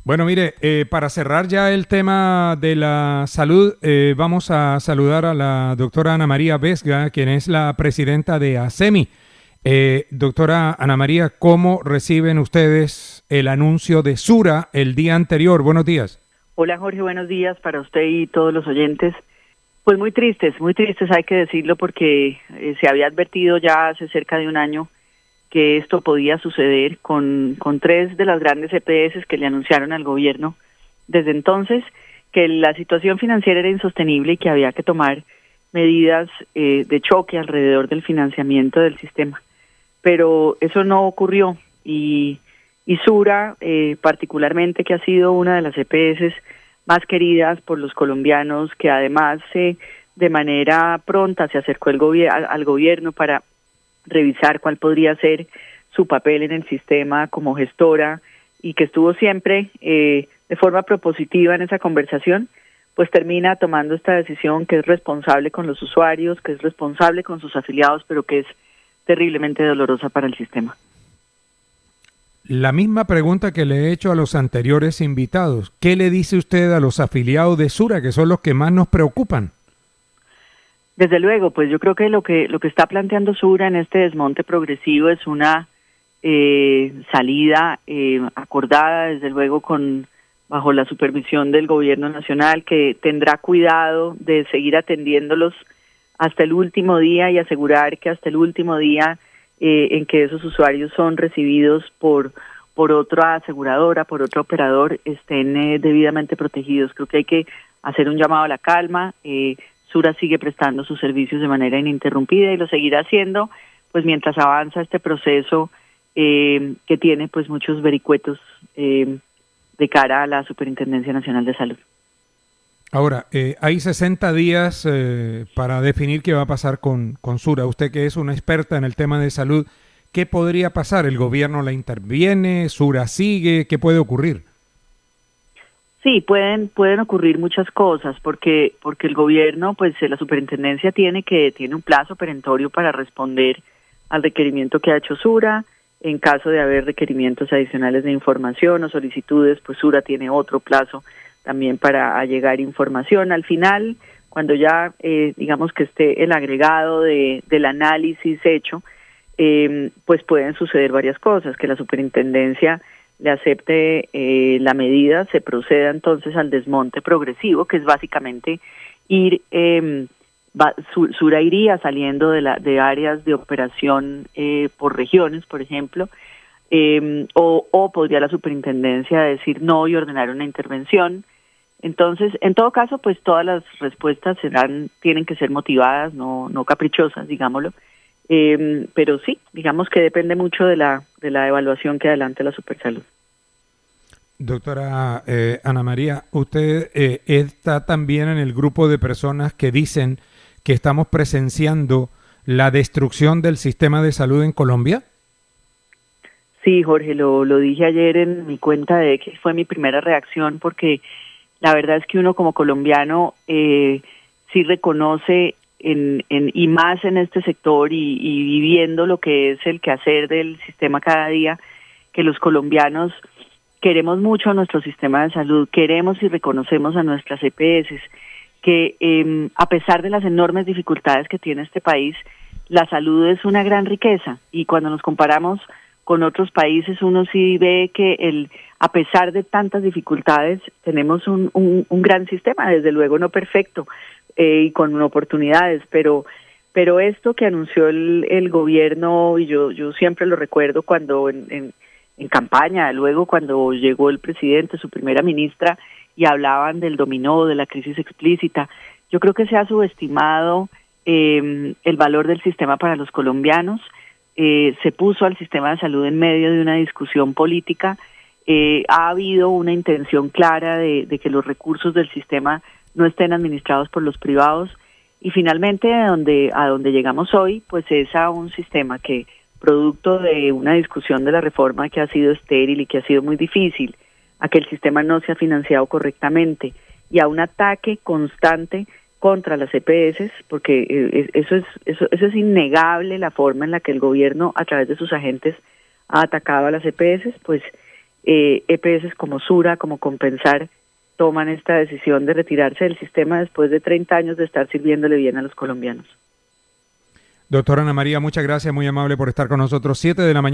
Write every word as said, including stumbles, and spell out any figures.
Bueno, mire, eh, para cerrar ya el tema de la salud, eh, vamos a saludar a la doctora Ana María Vesga, quien es la presidenta de ASEMI. Eh, doctora Ana María, ¿cómo reciben ustedes el anuncio de Sura el día anterior? Buenos días. Hola Jorge, buenos días para usted y todos los oyentes. Pues muy tristes, muy tristes hay que decirlo porque eh, se había advertido ya hace cerca de un año que esto podía suceder con, con tres de las grandes E P S que le anunciaron al gobierno desde entonces que la situación financiera era insostenible y que había que tomar medidas eh, de choque alrededor del financiamiento del sistema. Pero eso no ocurrió y, y Sura, eh, particularmente, que ha sido una de las E P S más queridas por los colombianos, que además eh, de manera pronta se acercó el gobier- al, al gobierno para revisar cuál podría ser su papel en el sistema como gestora y que estuvo siempre eh, de forma propositiva en esa conversación, pues termina tomando esta decisión que es responsable con los usuarios, que es responsable con sus afiliados, pero que es terriblemente dolorosa para el sistema. La misma pregunta que le he hecho a los anteriores invitados. ¿Qué le dice usted a los afiliados de Sura, que son los que más nos preocupan? Desde luego, pues yo creo que lo que lo que está planteando Sura en este desmonte progresivo es una eh, salida eh, acordada, desde luego, con bajo la supervisión del gobierno nacional, que tendrá cuidado de seguir atendiéndolos hasta el último día y asegurar que hasta el último día eh, en que esos usuarios son recibidos por por otra aseguradora, por otro operador, estén eh, debidamente protegidos. Creo que hay que hacer un llamado a la calma. eh, Sura sigue prestando sus servicios de manera ininterrumpida y lo seguirá haciendo, pues mientras avanza este proceso eh, que tiene pues muchos vericuetos eh, de cara a la Superintendencia Nacional de Salud. Ahora, eh, hay sesenta días eh, para definir qué va a pasar con, con Sura. Usted que es una experta en el tema de salud, ¿qué podría pasar? ¿El gobierno la interviene? ¿Sura sigue? ¿Qué puede ocurrir? Sí, pueden pueden ocurrir muchas cosas porque porque el gobierno, pues la superintendencia tiene que tiene un plazo perentorio para responder al requerimiento que ha hecho Sura. En caso de haber requerimientos adicionales de información o solicitudes, pues Sura tiene otro plazo también para allegar información. Al final, cuando ya eh, digamos que esté el agregado de del análisis hecho, eh, pues pueden suceder varias cosas, que la superintendencia le acepte eh, la medida, se proceda entonces al desmonte progresivo, que es básicamente ir, eh, va, Sura iría saliendo de, la, de áreas de operación eh, por regiones, por ejemplo, eh, o, o podría la superintendencia decir no y ordenar una intervención. Entonces, en todo caso, pues todas las respuestas serán, tienen que ser motivadas, no, no caprichosas, digámoslo. Eh, pero sí, digamos que depende mucho de la de la evaluación que adelante la Supersalud. Doctora eh, Ana María, usted eh, está también en el grupo de personas que dicen que estamos presenciando la destrucción del sistema de salud en Colombia. Sí, Jorge, lo, lo dije ayer en mi cuenta de X, fue mi primera reacción porque la verdad es que uno como colombiano eh, sí reconoce En, en, y más en este sector y, y viviendo lo que es el quehacer del sistema cada día, que los colombianos queremos mucho a nuestro sistema de salud, queremos y reconocemos a nuestras E P S, que eh, a pesar de las enormes dificultades que tiene este país, la salud es una gran riqueza y cuando nos comparamos con otros países uno sí ve que el a pesar de tantas dificultades tenemos un, un, un gran sistema, desde luego no perfecto, Eh, y con oportunidades, pero pero esto que anunció el, el gobierno, y yo yo siempre lo recuerdo cuando en, en, en campaña, luego cuando llegó el presidente, su primera ministra, y hablaban del dominó, de la crisis explícita, yo creo que se ha subestimado eh, el valor del sistema para los colombianos, eh, se puso al sistema de salud en medio de una discusión política, eh, ha habido una intención clara de, de que los recursos del sistema no estén administrados por los privados y finalmente a donde a donde llegamos hoy pues es a un sistema que producto de una discusión de la reforma que ha sido estéril y que ha sido muy difícil, a que el sistema no se ha financiado correctamente y a un ataque constante contra las E P S, porque eh, eso es eso eso es innegable, la forma en la que el gobierno a través de sus agentes ha atacado a las E P S, pues eh, E P S como Sura, como Compensar, toman esta decisión de retirarse del sistema después de treinta años de estar sirviéndole bien a los colombianos. Doctora Ana María, muchas gracias, muy amable por estar con nosotros. Siete de la mañana.